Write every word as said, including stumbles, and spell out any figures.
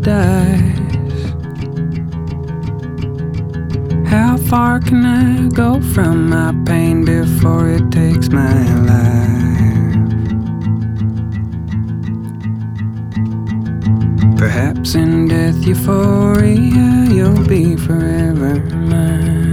dies. How far can I go from my pain before it takes my life? Perhaps in death euphoria you'll be forever mine.